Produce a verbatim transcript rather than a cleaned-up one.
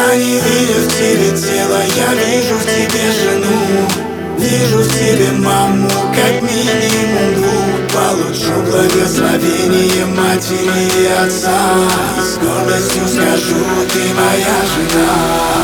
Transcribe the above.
Я не видя в тебе тело, я вижу в тебе жену. Вижу в тебе маму, как минимум двух. Получу благословение матери и отца. И с гордостью скажу, ты моя жена.